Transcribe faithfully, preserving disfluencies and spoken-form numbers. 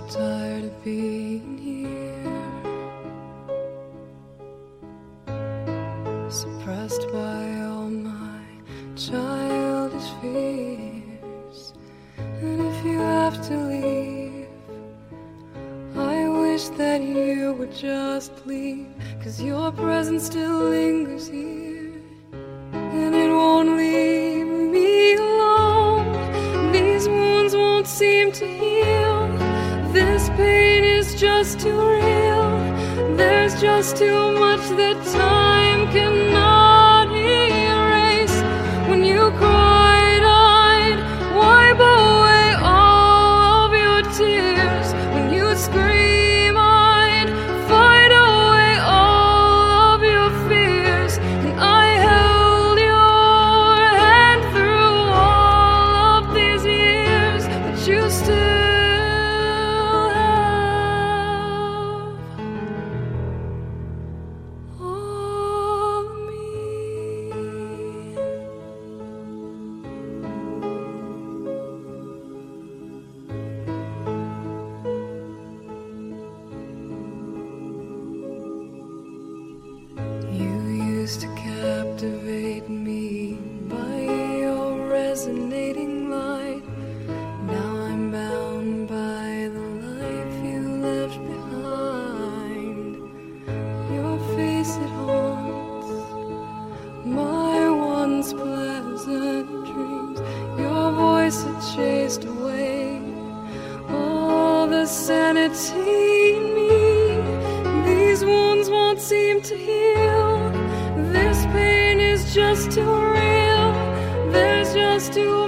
tired of being here, suppressed by all my childish fears. And if you have to leave, I wish that you would just leave, 'cause your presence still lingers here, and it won't leave me alone. These wounds won't seem to heal. This pain is just too real. There's just too much that time cannot erase. When you cried, I'd wipe away all of your tears. When you scream, I'd fight away all of your fears. And I held your hand through all of these years, but you still to captivate me by your resonating light. Now I'm bound by the life you left behind. Your face, it haunts my once pleasant dreams. Your voice, it chased away all the sanity in me. These wounds won't seem to heal. This pain is just too real. There's just too